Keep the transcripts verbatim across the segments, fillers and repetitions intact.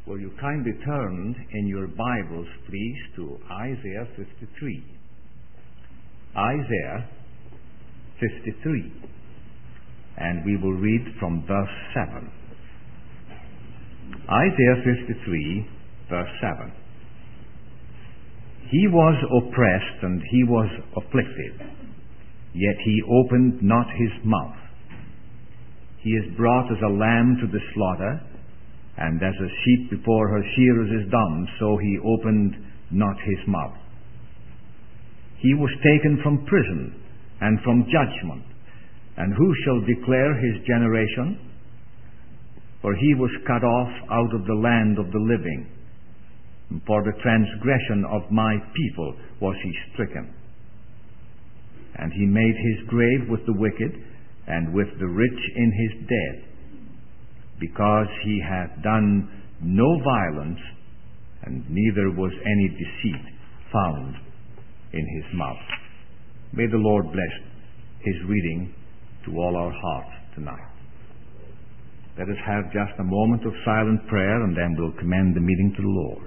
Will you kindly turn in your Bibles, please, to Isaiah fifty-three. Isaiah fifty-three. And we will read from verse seven. Isaiah fifty-three, verse seven. He was oppressed and he was afflicted, yet he opened not his mouth. He is brought as a lamb to the slaughter, and as a sheep before her shearers is dumb, so he opened not his mouth. He was taken from prison and from judgment, and who shall declare his generation? For he was cut off out of the land of the living, and for the transgression of my people was he stricken. And he made his grave with the wicked, and with the rich in his dead, because he hath done no violence, and neither was any deceit found in his mouth. May the Lord bless his reading to all our hearts tonight. Let us have just a moment of silent prayer, and then we'll commend the meeting to the Lord.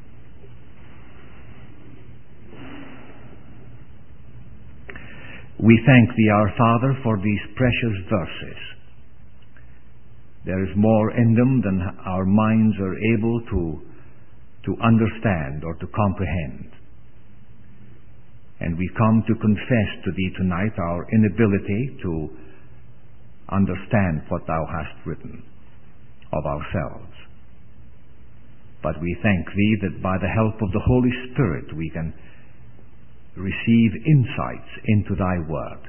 We thank Thee, our Father, for these precious verses. There is more in them than our minds are able to, to understand or to comprehend. And we come to confess to Thee tonight our inability to understand what Thou hast written of ourselves. But we thank Thee that by the help of the Holy Spirit we can receive insights into Thy Word.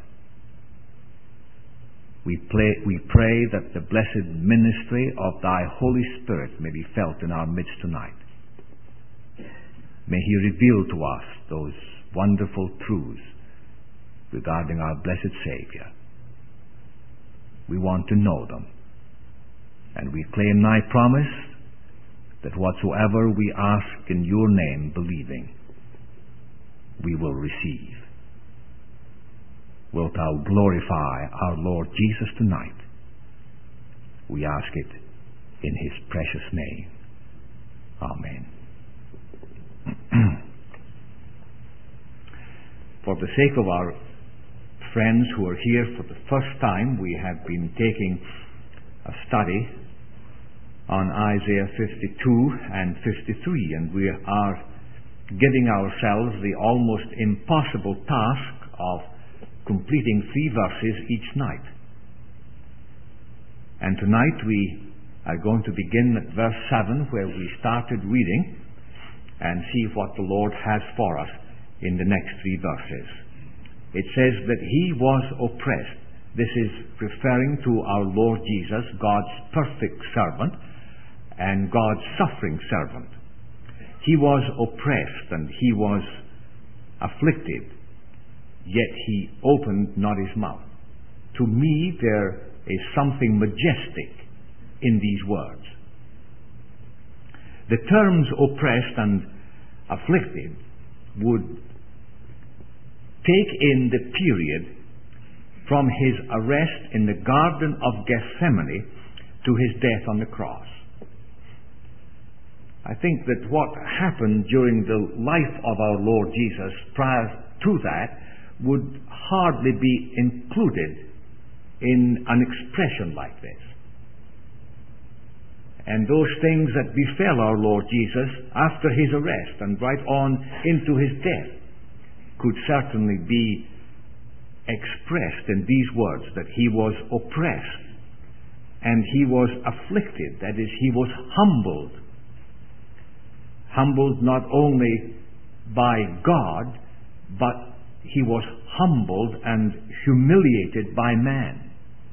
We, play, we pray that the blessed ministry of Thy Holy Spirit may be felt in our midst tonight. May He reveal to us those wonderful truths regarding our blessed Savior. We want to know them. And we claim Thy promise that whatsoever we ask in Your name, believing, we will receive. Wilt Thou glorify our Lord Jesus tonight? We ask it in His precious name. Amen. For the sake of our friends who are here for the first time, we have been taking a study on Isaiah fifty-two and fifty-three, and we are giving ourselves the almost impossible task of completing three verses each night. And tonight we are going to begin at verse seven, where we started reading, and see what the Lord has for us in the next three verses. It says that He was oppressed. This is referring to our Lord Jesus, God's perfect servant and God's suffering servant. He was oppressed and He was afflicted, yet He opened not His mouth. To me, there is something majestic in these words. The terms oppressed and afflicted would take in the period from His arrest in the Garden of Gethsemane to His death on the cross. I think that what happened during the life of our Lord Jesus prior to that would hardly be included in an expression like this. And those things that befell our Lord Jesus after His arrest and right on into His death could certainly be expressed in these words, that He was oppressed and He was afflicted. That is, He was humbled. Humbled not only by God, but He was humbled and humiliated by man.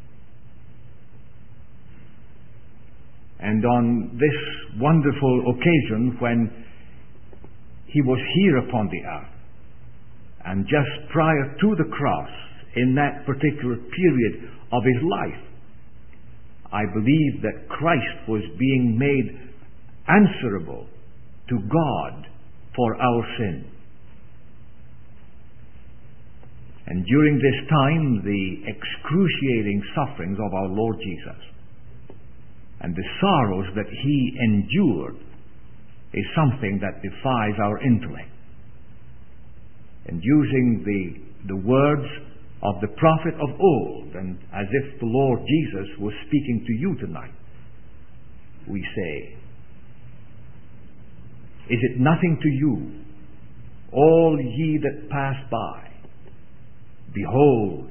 And on this wonderful occasion, when He was here upon the earth, and just prior to the cross, in that particular period of His life, I believe that Christ was being made answerable to God for our sin. And during this time, the excruciating sufferings of our Lord Jesus and the sorrows that he endured is something that defies our intellect. And using the, the words of the prophet of old, and as if the Lord Jesus was speaking to you tonight, we say, is it nothing to you, all ye that pass by? Behold,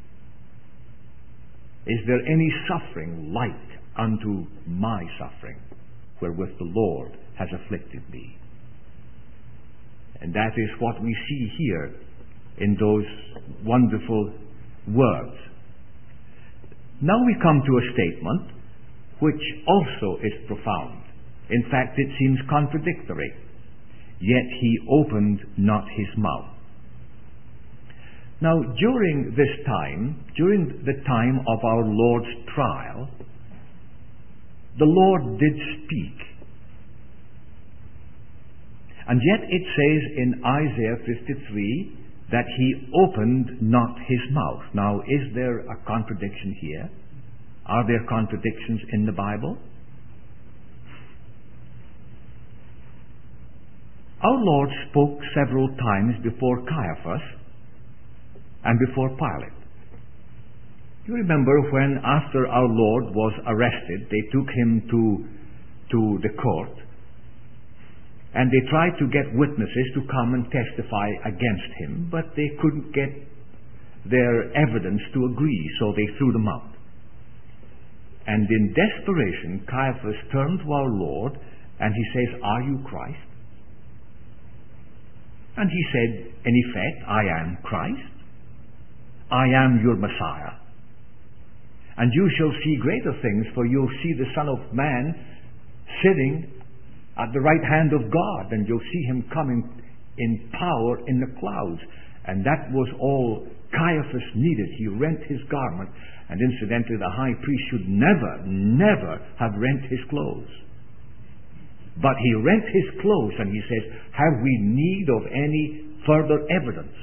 is there any suffering like unto my suffering, wherewith the Lord has afflicted me? And that is what we see here in those wonderful words. Now we come to a statement which also is profound. In fact, it seems contradictory. Yet he opened not his mouth. Now, during this time, during the time of our Lord's trial, the Lord did speak. And yet it says in Isaiah fifty-three that he opened not his mouth. Now, is there a contradiction here? Are there contradictions in the Bible? Our Lord spoke several times before Caiaphas and before Pilate. You remember when, after our Lord was arrested, they took him to, to the court, and they tried to get witnesses to come and testify against him, but they couldn't get their evidence to agree, so they threw them out. And in desperation, Caiaphas turned to our Lord and he says, "Are you Christ?" And he said, in effect, "I am Christ. I am your Messiah. And you shall see greater things, for you'll see the Son of Man sitting at the right hand of God, and you'll see him coming in power in the clouds." And that was all Caiaphas needed. He rent his garment, and incidentally, the high priest should never, never have rent his clothes. But he rent his clothes, and he says, "Have we need of any further evidence?"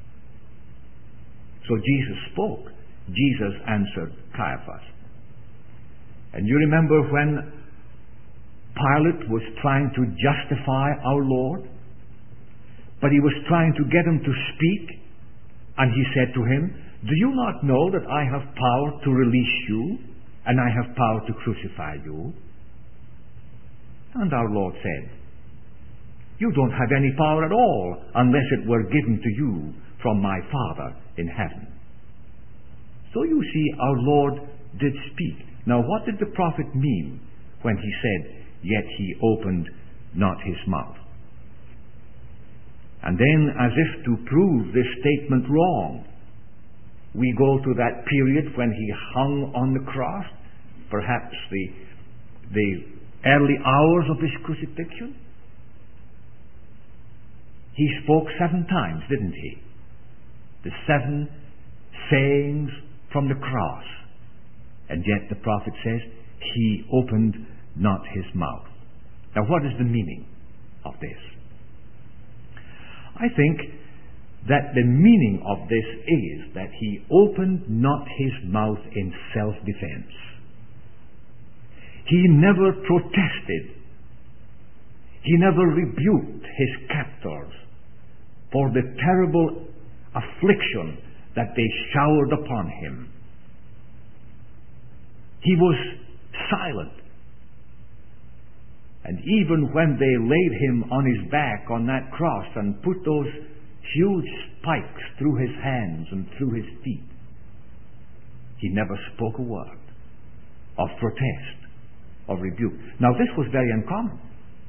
So Jesus spoke. Jesus answered Caiaphas. And you remember when Pilate was trying to justify our Lord, but he was trying to get him to speak, and he said to him, "Do you not know that I have power to release you, and I have power to crucify you?" And our Lord said, "You don't have any power at all unless it were given to you from my Father in heaven." So you see, our Lord did speak. Now, what did the prophet mean when he said, "Yet he opened not his mouth"? And then, as if to prove this statement wrong, we go to that period when he hung on the cross, perhaps the, the early hours of his crucifixion. He spoke seven times, didn't he? The seven sayings from the cross. And yet the prophet says, he opened not his mouth. Now, what is the meaning of this? I think that the meaning of this is that he opened not his mouth in self-defense. He never protested. He never rebuked his captors for the terrible affliction that they showered upon him. He was silent. And even when they laid him on his back on that cross and put those huge spikes through his hands and through his feet, he never spoke a word of protest, of rebuke. Now, this was very uncommon,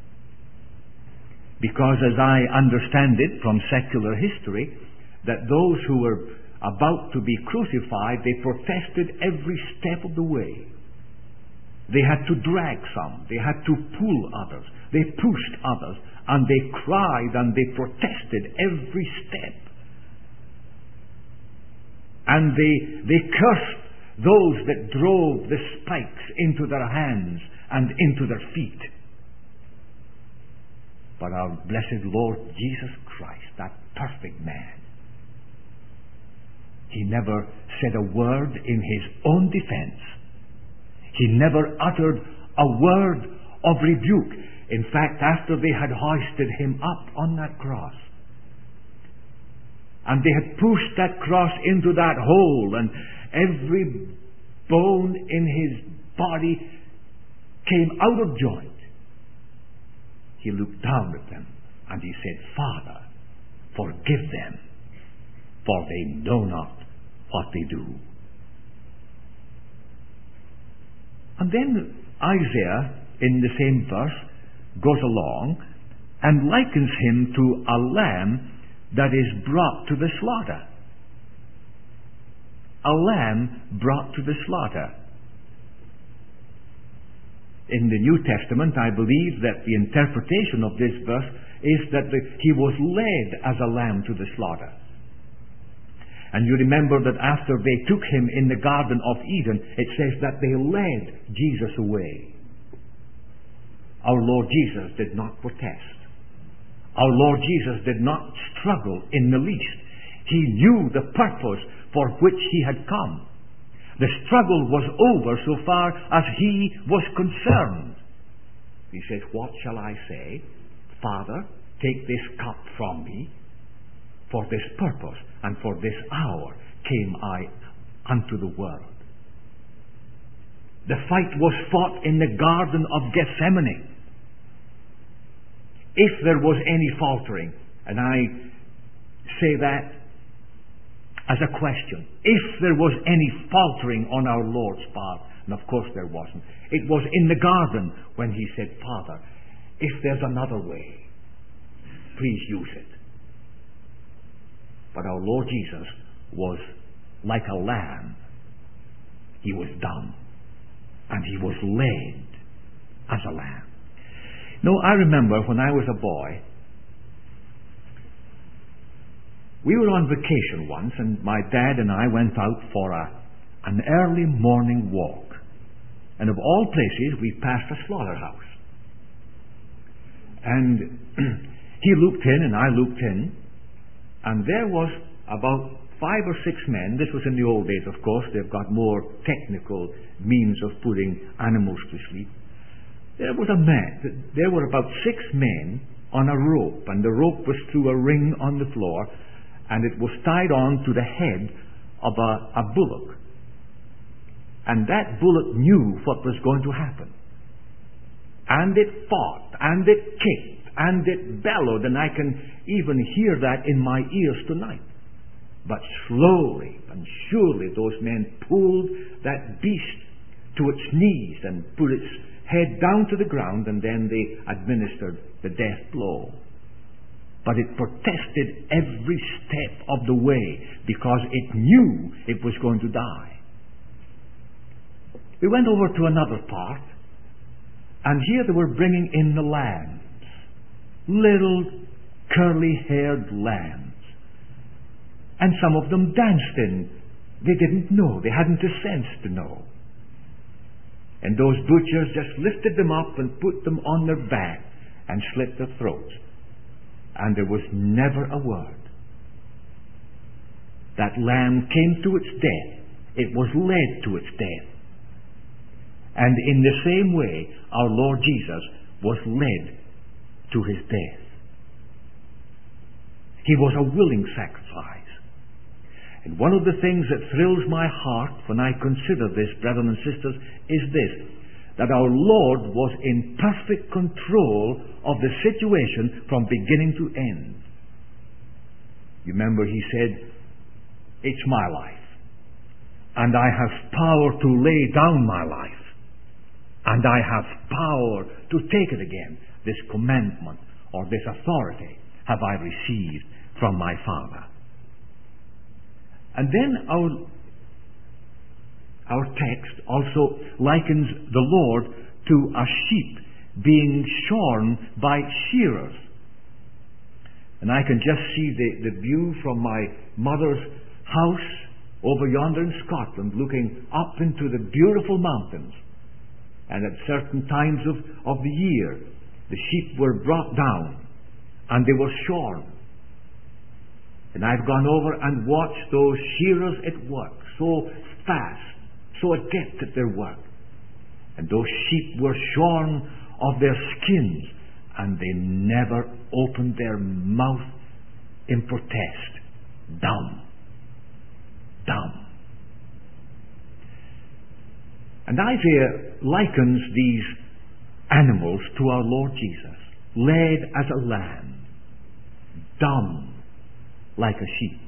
because as I understand it from secular history, that those who were about to be crucified, they protested every step of the way. They had to drag some, they had to pull others, they pushed others, and they cried and they protested every step. And they, they cursed those that drove the spikes into their hands and into their feet. But our blessed Lord Jesus Christ, that perfect man, he never said a word in his own defense. He never uttered a word of rebuke. In fact, after they had hoisted him up on that cross, and they had pushed that cross into that hole, and every bone in his body came out of joint, he looked down at them and he said, Father, forgive them, for they know not what they do. And then Isaiah, in the same verse, goes along and likens him to a lamb that is brought to the slaughter. A lamb brought to the slaughter. In the New Testament, I believe that the interpretation of this verse is that the, he was led as a lamb to the slaughter. And you remember that after they took him in the Garden of Eden, it says that they led Jesus away. Our Lord Jesus did not protest. Our Lord Jesus did not struggle in the least. He knew the purpose for which he had come. The struggle was over so far as he was concerned. He said, what shall I say? Father, take this cup from me. For this purpose and for this hour came I unto the world. The fight was fought in the Garden of Gethsemane. If there was any faltering, and I say that as a question, if there was any faltering on our Lord's part, and of course there wasn't, it was in the garden when he said, Father, if there's another way, please use it. But our Lord Jesus was like a lamb. He was dumb, and he was led as a lamb. No, I remember when I was a boy, we were on vacation once, and my dad and I went out for a, an early morning walk. And of all places, we passed a slaughterhouse. And he looked in, and I looked in, and there was about five or six men. This was in the old days, of course. They've got more technical means of putting animals to sleep. There was a man, there were about six men on a rope, and the rope was through a ring on the floor, and it was tied on to the head of a, a bullock. And that bullock knew what was going to happen. And it fought, and it kicked, and it bellowed, and I can even hear that in my ears tonight. But slowly and surely those men pulled that beast to its knees and put its head down to the ground, and then they administered the death blow. But it protested every step of the way because it knew it was going to die. We went over to another part, and here they were bringing in the lambs. Little curly-haired lambs. And some of them danced in. They didn't know. They hadn't the sense to know. And those butchers just lifted them up and put them on their back and slit their throats. And there was never a word. That lamb came to its death. It was led to its death. And in the same way, our Lord Jesus was led to his death. He was a willing sacrifice. And one of the things that thrills my heart when I consider this, brothers and sisters, is this, that our Lord was in perfect control of the situation from beginning to end. You remember he said, it's my life, and I have power to lay down my life, and I have power to take it again. This commandment or this authority have I received from my Father. And then our, our text also likens the Lord to a sheep being shorn by shearers. And I can just see the, the view from my mother's house over yonder in Scotland, looking up into the beautiful mountains. And at certain times of, of the year, the sheep were brought down and they were shorn. And I've gone over and watched those shearers at work, so fast, so adept at their work. And those sheep were shorn of their skins, and they never opened their mouth in protest. Dumb. Dumb. And Isaiah likens these animals to our Lord Jesus, led as a lamb, dumb like a sheep.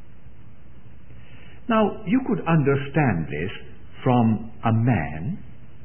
Now, you could understand this from a man,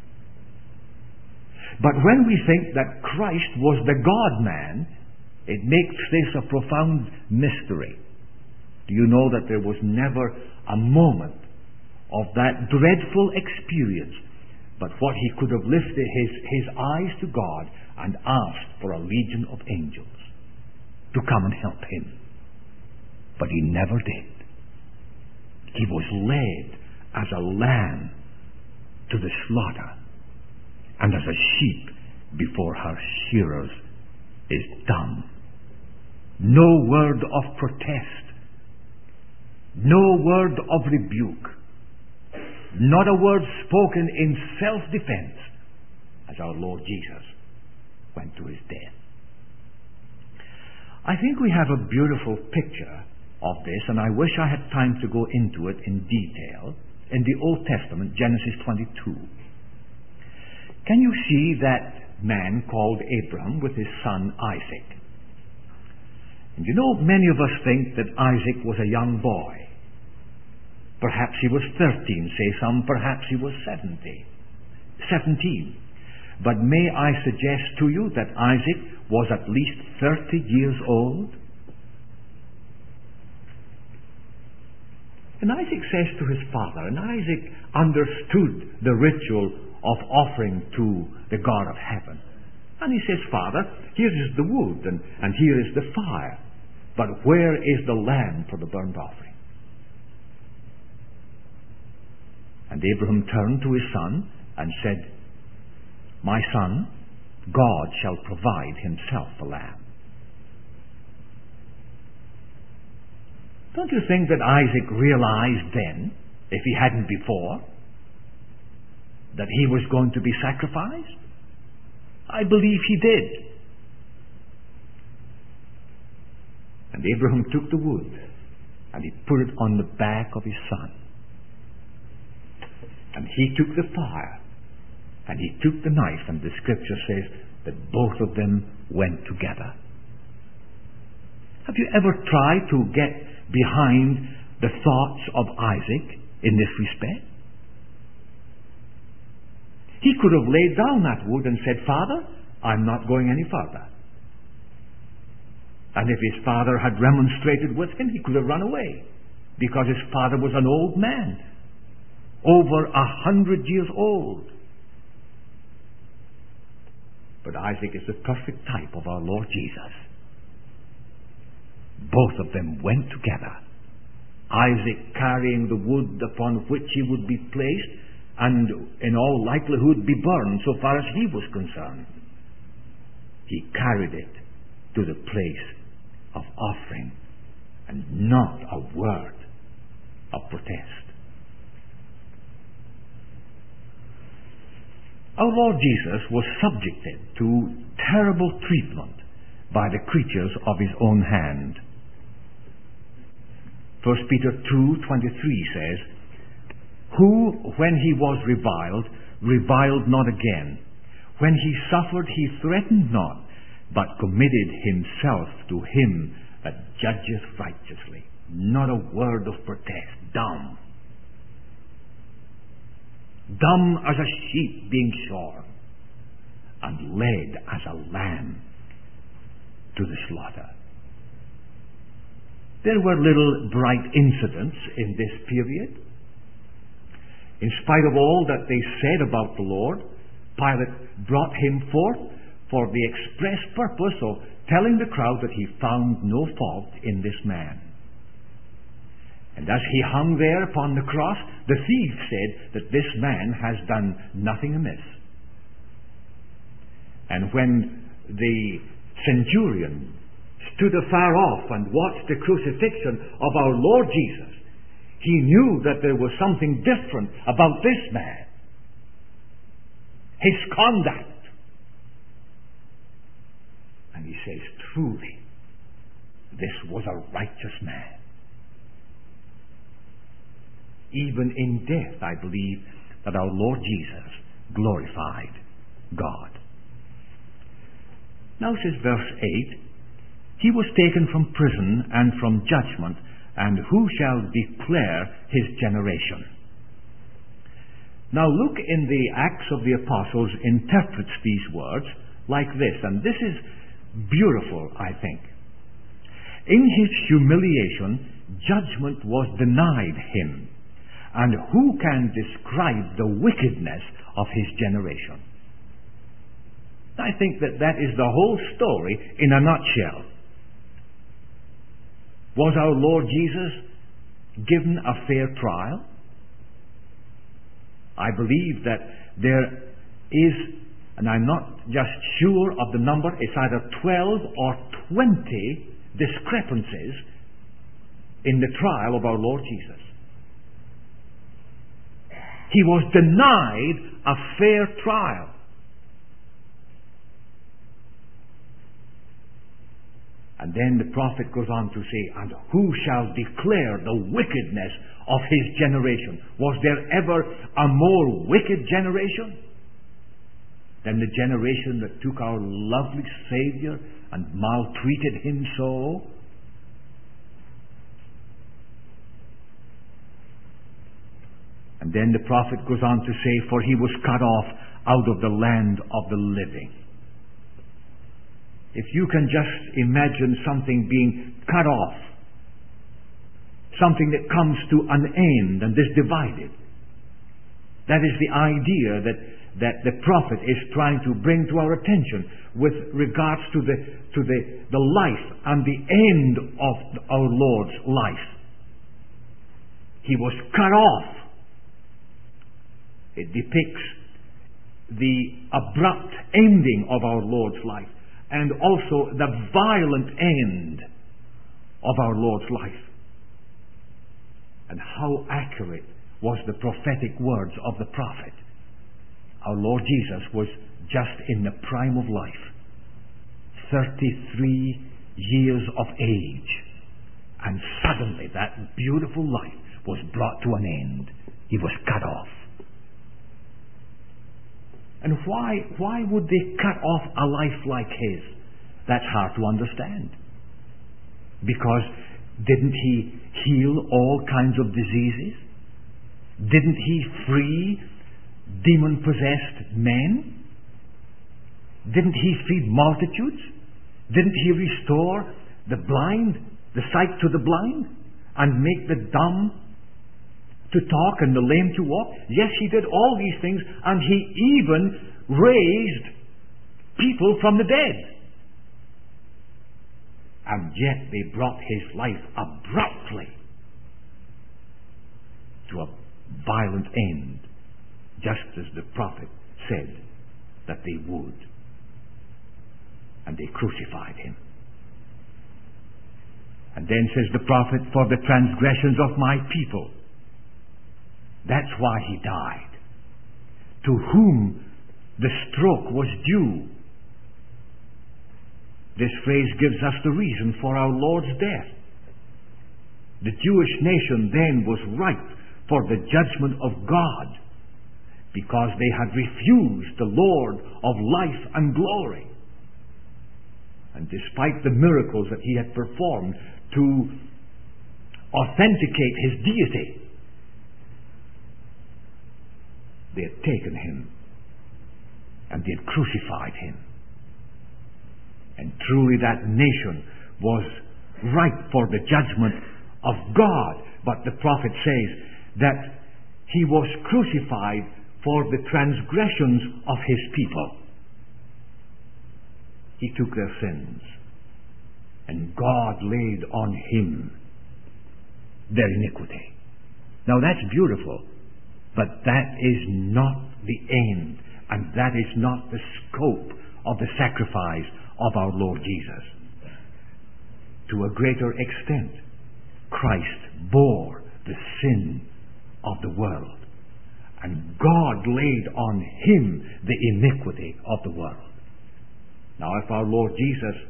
but when we think that Christ was the God-man, it makes this a profound mystery. Do you know that there was never a moment of that dreadful experience but what he could have lifted his, his eyes to God and asked for a legion of angels to come and help him? But he never did. He was led as a lamb to the slaughter, and as a sheep before her shearers is dumb. No word of protest, no word of rebuke, not a word spoken in self-defense as our Lord Jesus went to his death. I think we have a beautiful picture of this, and I wish I had time to go into it in detail in the Old Testament, Genesis twenty-two. Can you see that man called Abraham with his son Isaac? And you know, many of us think that Isaac was a young boy. Perhaps he was thirteen, say some, perhaps he was seventy, seventeen. But may I suggest to you that Isaac was at least thirty years old? And Isaac says to his father, and Isaac understood the ritual of offering to the God of heaven. And he says, Father, here is the wood, and, and here is the fire, but where is the lamb for the burnt offering? And Abraham turned to his son and said, My son, God shall provide himself a lamb. Don't you think that Isaac realized then, if he hadn't before, that he was going to be sacrificed? I believe he did. And Abraham took the wood and he put it on the back of his son. And he took the fire and he took the knife, and the scripture says that both of them went together. Have you ever tried to get behind the thoughts of Isaac in this respect? He could have laid down that wood and said, Father, I'm not going any further. And if his father had remonstrated with him, he could have run away, because his father was an old man, over a hundred years old. But Isaac is the perfect type of our Lord Jesus. Both of them went together. Isaac carrying the wood upon which he would be placed, and in all likelihood be burned so far as he was concerned. He carried it to the place of offering, and not a word of protest. Our Lord Jesus was subjected to terrible treatment by the creatures of his own hand. First Peter two twenty-three says, Who, when he was reviled, reviled not again. When he suffered, he threatened not, but committed himself to him that judgeth righteously. Not a word of protest. Dumb. Dumb as a sheep being shorn, and led as a lamb to the slaughter. There were little bright incidents in this period. In spite of all that they said about the Lord, Pilate brought him forth for the express purpose of telling the crowd that he found no fault in this man. And as he hung there upon the cross, the thief said that this man has done nothing amiss. And when the centurion stood afar off and watched the crucifixion of our Lord Jesus, he knew that there was something different about this man. his conduct. And he says, truly, this was a righteous man. Even in death, I believe that our Lord Jesus glorified God. Now says verse eight, he was taken from prison and from judgment, and who shall declare his generation? Now Luke in the Acts of the Apostles interprets these words like this, and this is beautiful, I think. In his humiliation, judgment was denied him, and who can describe the wickedness of his generation? I think that that is the whole story in a nutshell. Was our Lord Jesus given a fair trial? I believe that there is, and I'm not just sure of the number, it's either twelve or twenty discrepancies in the trial of our Lord Jesus. He was denied a fair trial. And then the prophet goes on to say, and who shall declare the wickedness of his generation? Was there ever a more wicked generation than the generation that took our lovely Savior and maltreated him so? And then the prophet goes on to say, for he was cut off out of the land of the living. If you can just imagine something being cut off, something that comes to an end and is divided, that is the idea that, that the prophet is trying to bring to our attention with regards to the, to the, the life and the end of our Lord's life. He was cut off. It depicts the abrupt ending of our Lord's life, and also the violent end of our Lord's life. And how accurate was the prophetic words of the prophet. Our Lord Jesus was just in the prime of life, thirty-three years of age, and suddenly that beautiful life was brought to an end. He was cut off. And why, why would they cut off a life like his? That's hard to understand. Because didn't he heal all kinds of diseases? Didn't he free demon-possessed men? Didn't he feed multitudes? Didn't he restore the blind, the sight to the blind, and make the dumb to talk and the lame to walk? Yes, he did all these things, and he even raised people from the dead. And yet they brought his life abruptly to a violent end, just as the prophet said that they would. And they crucified him. And then says the prophet, for the transgressions of my people. That's why he died. To whom the stroke was due. This phrase gives us the reason for our Lord's death. The Jewish nation then was ripe for the judgment of God, because they had refused the Lord of life and glory. And despite the miracles that he had performed to authenticate his deity, they had taken him and they had crucified him. And truly that nation was ripe for the judgment of God. But the prophet says that he was crucified for the transgressions of his people. He took their sins, and God laid on him their iniquity. Now that's beautiful, but that is not the end, and that is not the scope of the sacrifice of our Lord Jesus. To a greater extent, Christ bore the sin of the world, And God laid on him the iniquity of the world. Now, if our Lord Jesus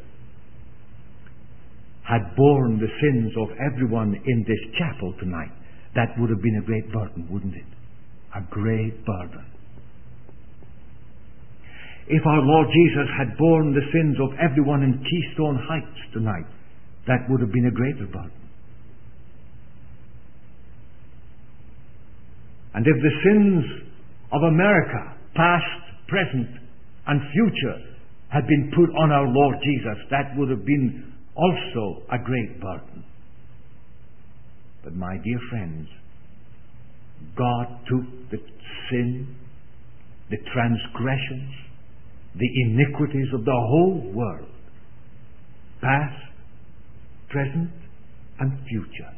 had borne the sins of everyone in this chapel tonight, that would have been a great burden, wouldn't it? A great burden. If our Lord Jesus had borne the sins of everyone in Keystone Heights tonight, that would have been a greater burden. And if the sins of America, past, present, and future, had been put on our Lord Jesus, that would have been also a great burden. But my dear friends, God took the sin, the transgressions, the iniquities of the whole world, past, present, and future,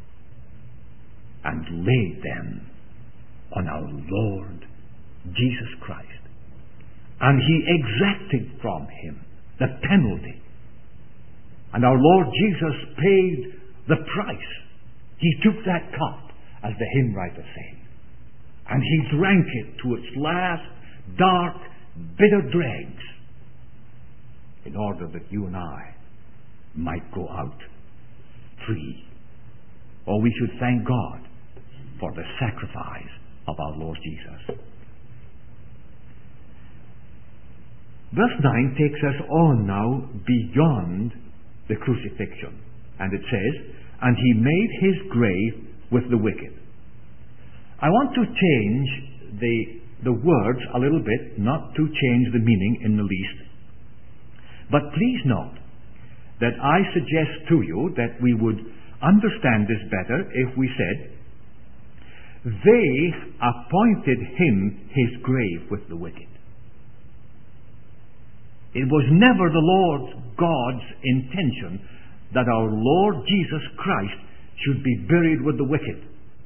and laid them on our Lord Jesus Christ. And he exacted from him the penalty. And our Lord Jesus paid the price. He took that cup, as the hymn writer said, and he drank it to its last dark, bitter dregs, in order that you and I might go out free. Or we should thank God for the sacrifice of our Lord Jesus. Verse nine takes us on now beyond the crucifixion. And it says, and he made his grave with the wicked. I want to change the, the words a little bit, not to change the meaning in the least. But please note that I suggest to you that we would understand this better if we said, they appointed him his grave with the wicked. It was never the Lord God's intention that our Lord Jesus Christ should be buried with the wicked.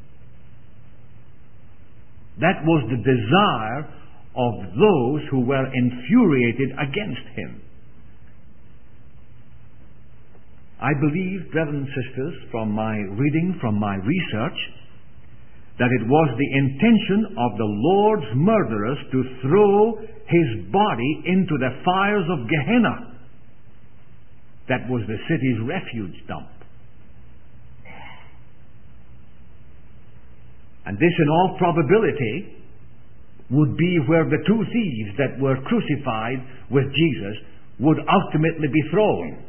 That was the desire of those who were infuriated against him. I believe, brothers and sisters, from my reading, from my research, that it was the intention of the Lord's murderers to throw his body into the fires of Gehenna. That was the city's refuge dump. And this, in all probability, would be where the two thieves that were crucified with Jesus would ultimately be thrown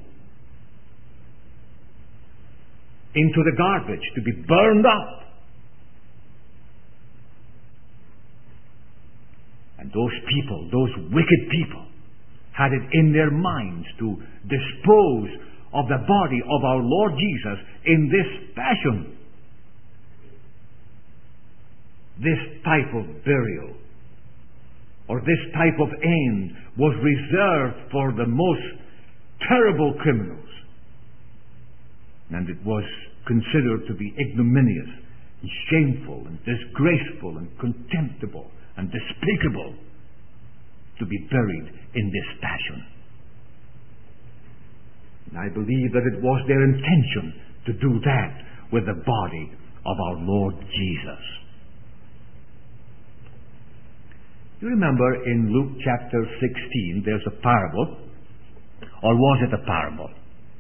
into the garbage to be burned up. And those people, those wicked people, had it in their minds to dispose of the body of our Lord Jesus in this fashion. This type of burial, or this type of end, was reserved for the most terrible criminals. And it was considered to be ignominious, and shameful, and disgraceful, and contemptible, and despicable to be buried in this fashion. And I believe that it was their intention to do that with the body of our Lord Jesus. You remember in Luke chapter sixteen, there's a parable, or was it a parable?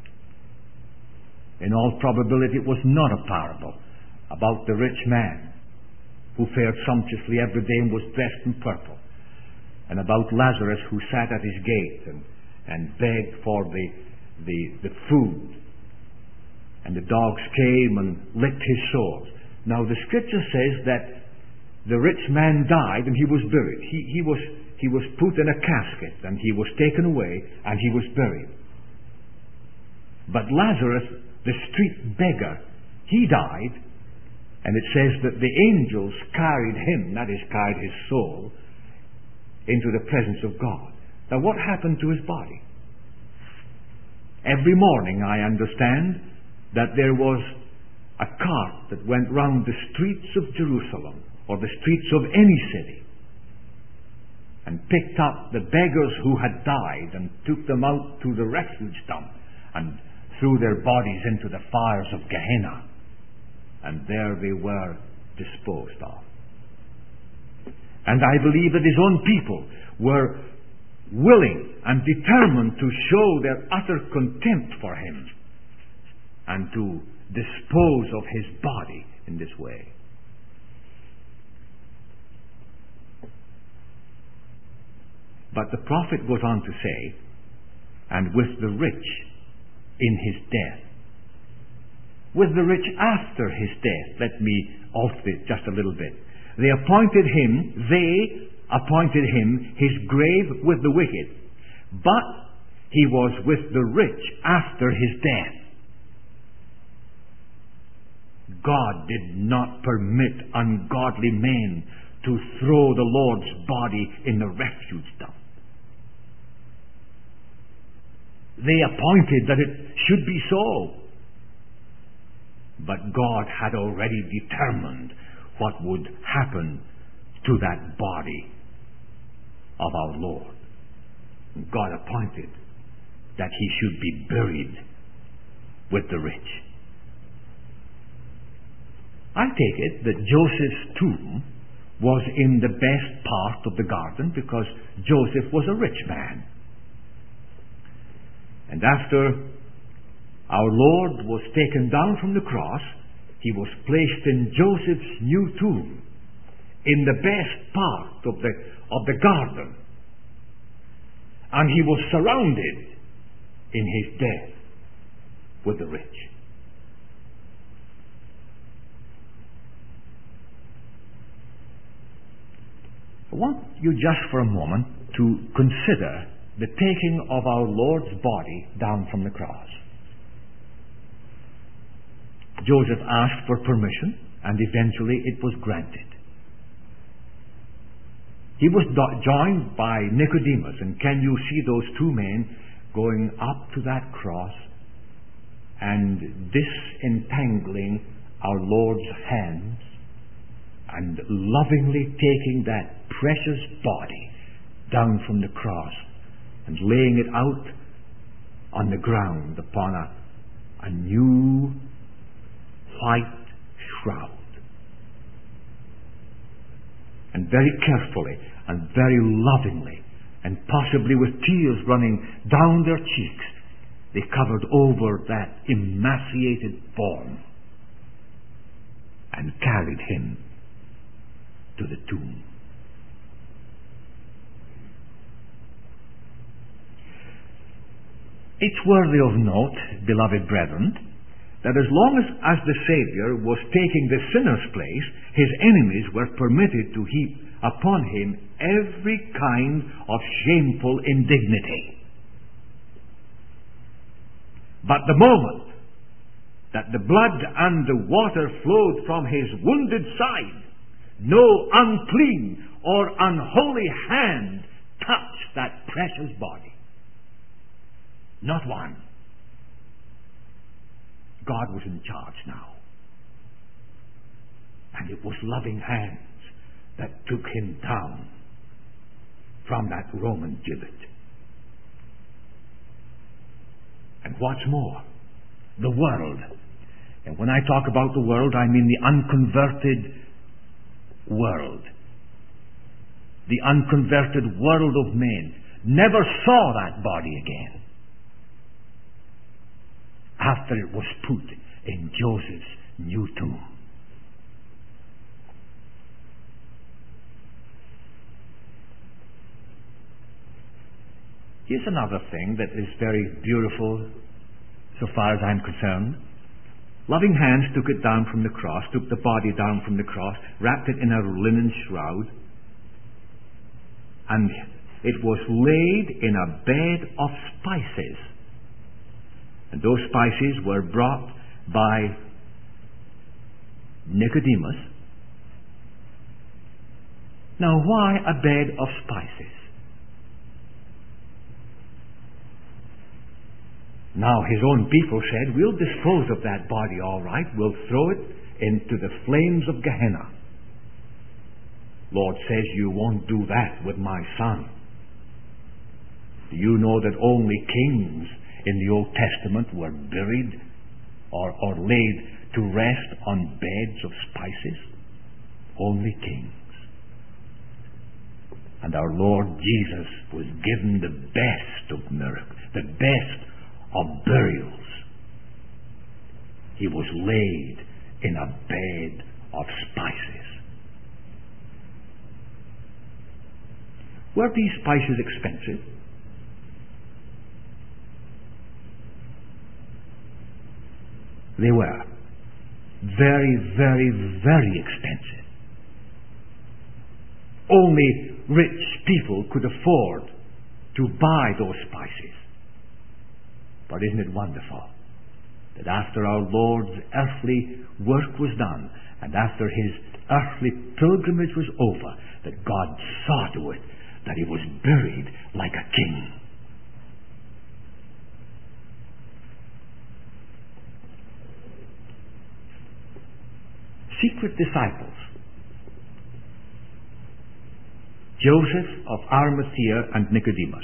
In all probability, it was not a parable, about the rich man who fared sumptuously every day and was dressed in purple, and about Lazarus who sat at his gate and, and begged for the, the, the food, and the dogs came and licked his sores. Now the scripture says that the rich man died and he was buried. He, he, was, he was put in a casket and he was taken away and he was buried. But Lazarus, the street beggar, he died, and it says that the angels carried him, that is, carried his soul, into the presence of God. Now what happened to his body? Every morning, I understand, that there was a cart that went round the streets of Jerusalem, or the streets of any city, and picked up the beggars who had died and took them out to the refuge dump and threw their bodies into the fires of Gehenna. And there they were disposed of. And I believe that his own people were willing and determined to show their utter contempt for him and to dispose of his body in this way. But the prophet goes on to say, and with the rich in his death. With the rich after his death. Let me alter it just a little bit. They appointed him, they appointed him his grave with the wicked, but he was with the rich after his death. God did not permit ungodly men to throw the Lord's body in the refuse dump. They appointed that it should be so. But God had already determined what would happen to that body of our Lord. God appointed that he should be buried with the rich. I take it that Joseph's tomb was in the best part of the garden because Joseph was a rich man. And after our Lord was taken down from the cross, he was placed in Joseph's new tomb in the best part of the, of the garden. And he was surrounded in his death with the rich. I want you just for a moment to consider the taking of our Lord's body down from the cross. Joseph asked for permission, and eventually it was granted. He was do- joined by Nicodemus, and can you see those two men going up to that cross and disentangling our Lord's hands and lovingly taking that precious body down from the cross and laying it out on the ground upon a, a new white shroud. And very carefully and very lovingly, and possibly with tears running down their cheeks, they covered over that emaciated form and carried him to the tomb. It's worthy of note, beloved brethren, that as long as, as the Savior was taking the sinner's place, his enemies were permitted to heap upon him every kind of shameful indignity. But the moment that the blood and the water flowed from his wounded side, no unclean or unholy hand touched that precious body. Not one. God was in charge now. And it was loving hands that took him down from that Roman gibbet. And what's more, the world. And when I talk about the world, I mean the unconverted world. The unconverted world of men never saw that body again after it was put in Joseph's new tomb. Here's another thing that is very beautiful so far as I'm concerned. Loving hands took it down from the cross, took the body down from the cross, wrapped it in a linen shroud, and it was laid in a bed of spices. And those spices were brought by Nicodemus. Now, why a bed of spices? Now, his own people said, we'll dispose of that body all right. We'll throw it into the flames of Gehenna. Lord says, you won't do that with my son. Do you know that only kings in the Old Testament were buried or, or laid to rest on beds of spices? Only kings. And our Lord Jesus was given the best of miracles, the best of burials. He was laid in a bed of spices. Were these spices expensive? They were. Very, very, very expensive. Only rich people could afford to buy those spices. But isn't it wonderful that after our Lord's earthly work was done, and after his earthly pilgrimage was over, that God saw to it that he was buried like a king. Secret disciples. Joseph of Arimathea and Nicodemus.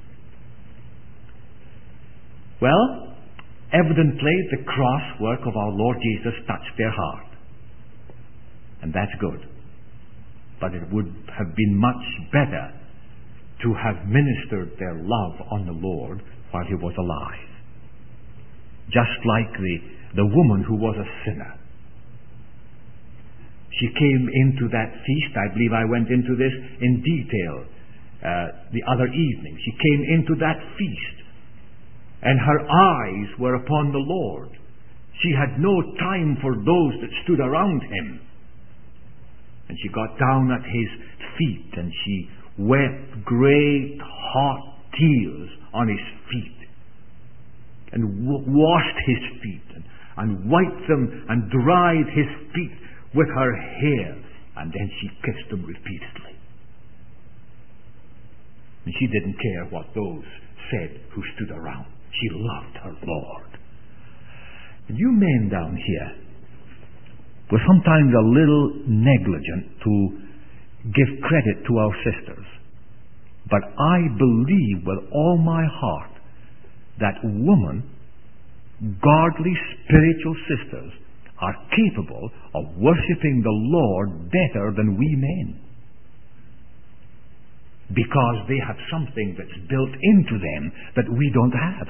Well, evidently the cross work of our Lord Jesus touched their heart. And that's good. But it would have been much better to have ministered their love on the Lord while he was alive. Just like the, the woman who was a sinner. She came into that feast. I believe I went into this in detail uh, the other evening. She came into that feast, and her eyes were upon the Lord. She had no time for those that stood around him. And she got down at his feet, and she wept great hot tears on his feet, and w- washed his feet, and, and wiped them, and dried his feet with her hair, and then she kissed them repeatedly. And she didn't care what those said who stood around. She loved her Lord. And you men down here were sometimes a little negligent to give credit to our sisters. But I believe with all my heart that women, godly spiritual sisters, are capable of worshipping the Lord better than we men. Because they have something that's built into them that we don't have.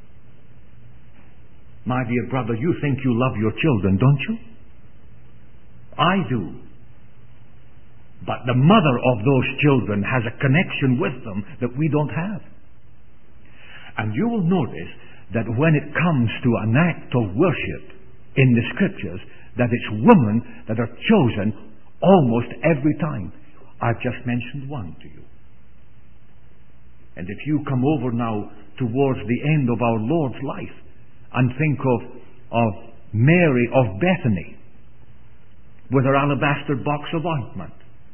My dear brother, you think you love your children, don't you? I do. But the mother of those children has a connection with them that we don't have. And you will notice that when it comes to an act of worship in the scriptures, that it's women that are chosen almost every time. I've just mentioned one to you. And if you come over now towards the end of our Lord's life and think of, of Mary of Bethany with her alabaster box of ointment,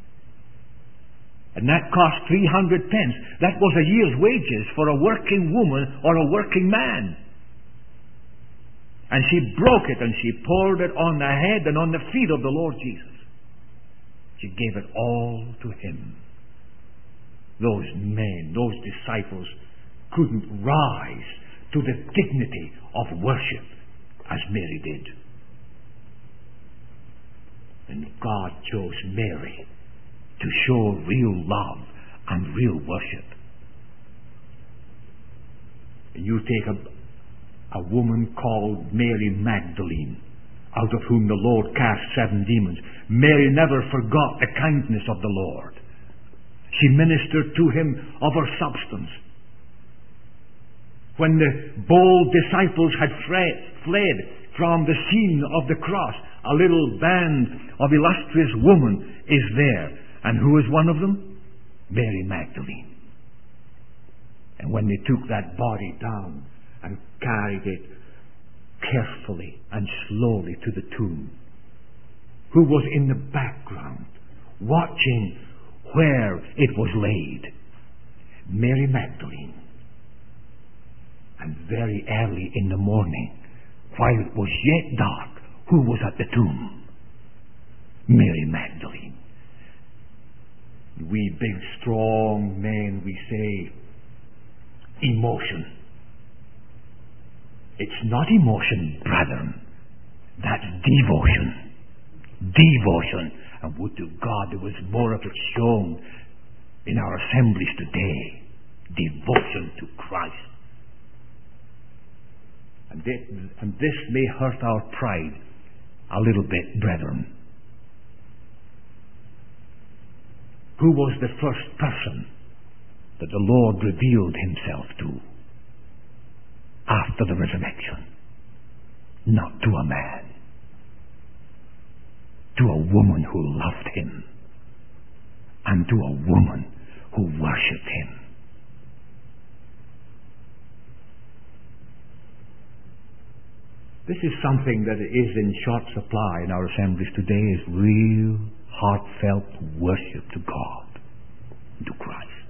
and that cost three hundred pence, that was a year's wages for a working woman or a working man. And she broke it and she poured it on the head and on the feet of the Lord Jesus. She gave it all to him. Those men, those disciples couldn't rise to the dignity of worship as Mary did. And God chose Mary to show real love and real worship. And you take a A woman called Mary Magdalene, out of whom the Lord cast seven demons. Mary never forgot the kindness of the Lord. She ministered to him of her substance. When the bold disciples had fled from the scene of the cross, a little band of illustrious women is there. And who is one of them? Mary Magdalene. And when they took that body down and carried it carefully and slowly to the tomb, who was in the background watching where it was laid? Mary Magdalene. And very early in the morning, while it was yet dark, who was at the tomb? Mary Magdalene. We big strong men, we say emotion. It's not emotion, brethren. That's devotion. Devotion. And would to God there was more of it shown in our assemblies today. Devotion to Christ. And this, and this may hurt our pride a little bit, brethren. Who was the first person that the Lord revealed himself to after the resurrection? Not to a man, to a woman who loved him, and to a woman who worshipped him. This is something that is in short supply in our assemblies today, is real, heartfelt worship to God, to Christ.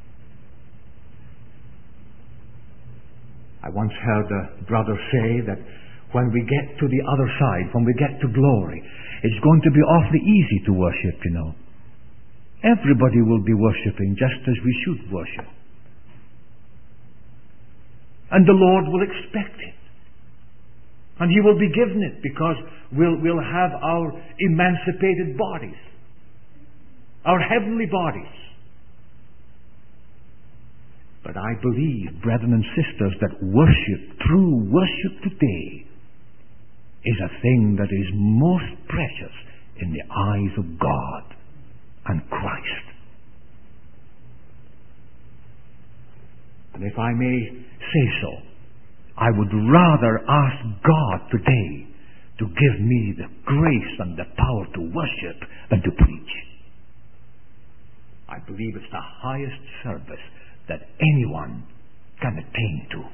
I once heard a brother say that when we get to the other side, when we get to glory, it's going to be awfully easy to worship, you know. Everybody will be worshipping just as we should worship. And the Lord will expect it. And He will be given it, because we'll, we'll have our emancipated bodies, our heavenly bodies. But I believe, brethren and sisters, that worship, true worship today, is a thing that is most precious in the eyes of God and Christ. And if I may say so, I would rather ask God today to give me the grace and the power to worship than to preach. I believe it's the highest service that anyone can attain to.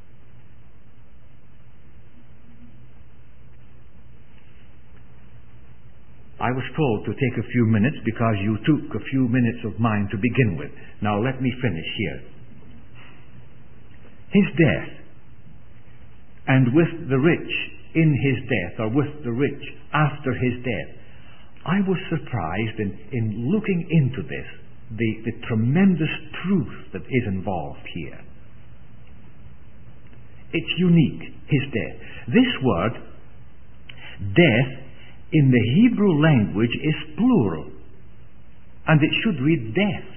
I was told to take a few minutes because you took a few minutes of mine to begin with. Now let me finish here. His death, and with the rich in his death, or with the rich after his death, I was surprised in, in looking into this, the, the tremendous truth that is involved here. It's unique, his death. This word, death, in the Hebrew language is plural, and it should read deaths.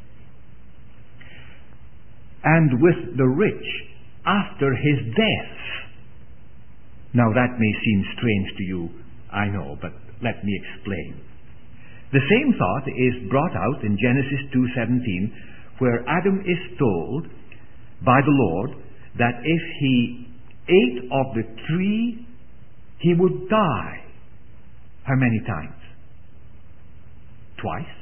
And with the rich after his death. Now that may seem strange to you, I know, but let me explain. The same thought is brought out in Genesis two seventeen, where Adam is told by the Lord that if he ate of the tree, he would die. How many times? Twice.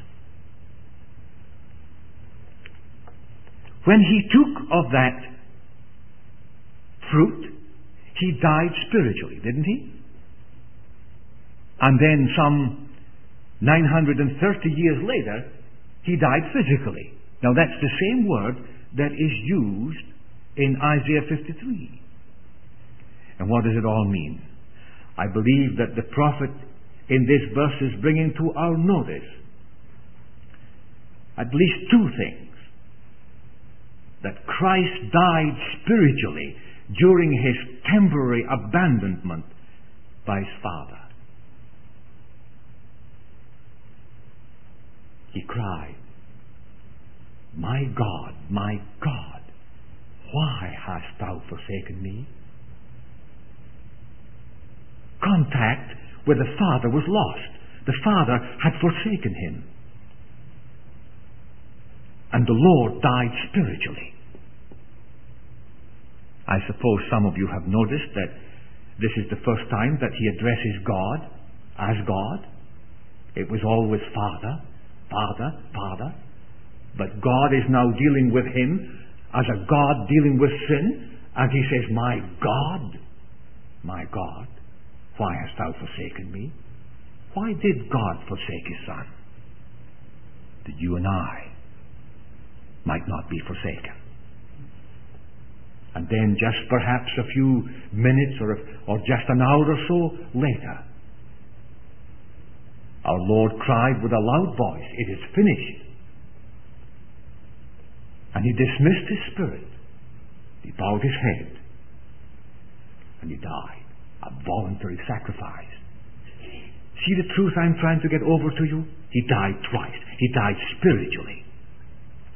When he took of that fruit, he died spiritually, didn't he? And then some nine hundred thirty years later, he died physically. Now that's the same word that is used in Isaiah fifty-three. And what does it all mean? I believe that the prophet in this verse is bringing to our notice at least two things. That Christ died spiritually during his temporary abandonment by his Father. He cried, "My God, my God, why hast thou forsaken me?" Contact with the Father was lost. The Father had forsaken him. And the Lord died spiritually. I suppose some of you have noticed that this is the first time that he addresses God as God. It was always Father, Father, Father. But God is now dealing with him as a God dealing with sin. And he says, "My God, my God, why hast thou forsaken me?" Why did God forsake his Son? That you and I might not be forsaken. And then just perhaps a few minutes or, or just an hour or so later, our Lord cried with a loud voice, "It is finished." And he dismissed his spirit. He bowed his head. And he died. A voluntary sacrifice. See the truth I'm trying to get over to you? He died twice. He died spiritually.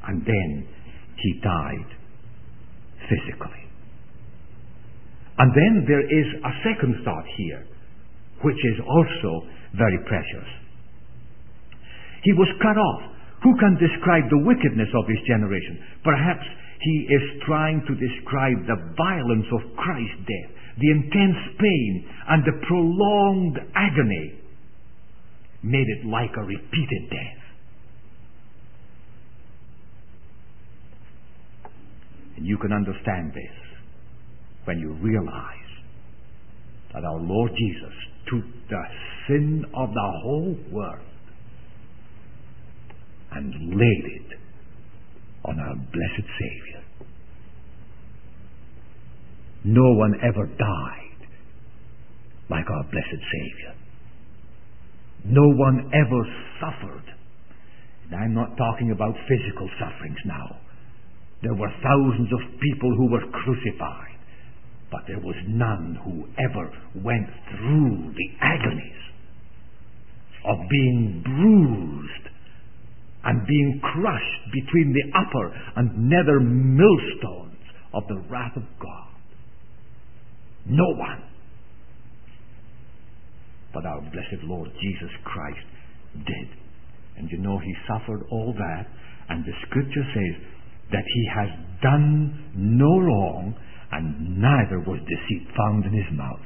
And then he died physically. And then there is a second thought here, which is also very precious. He was cut off. Who can describe the wickedness of his generation? Perhaps he is trying to describe the violence of Christ's death, the intense pain and the prolonged agony made it like a repeated death. And you can understand this when you realize that our Lord Jesus took the sin of the whole world and laid it on our blessed Savior. No one ever died like our blessed Savior. No one ever suffered. And I'm not talking about physical sufferings now. There were thousands of people who were crucified, but there was none who ever went through the agonies of being bruised and being crushed between the upper and nether millstones of the wrath of God. No one. But our blessed Lord Jesus Christ did. And you know, he suffered all that, and the scripture says that he has done no wrong, and neither was deceit found in his mouth.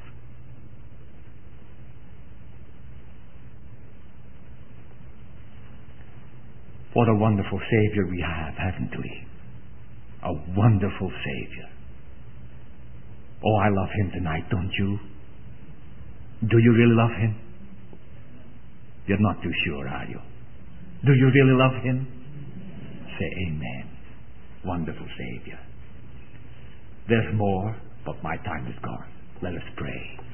What a wonderful Savior we have, haven't we? A wonderful Savior. Oh, I love him tonight, don't you? Do you really love him? You're not too sure, are you? Do you really love him? Say amen. Wonderful Savior. There's more, but my time is gone. Let us pray.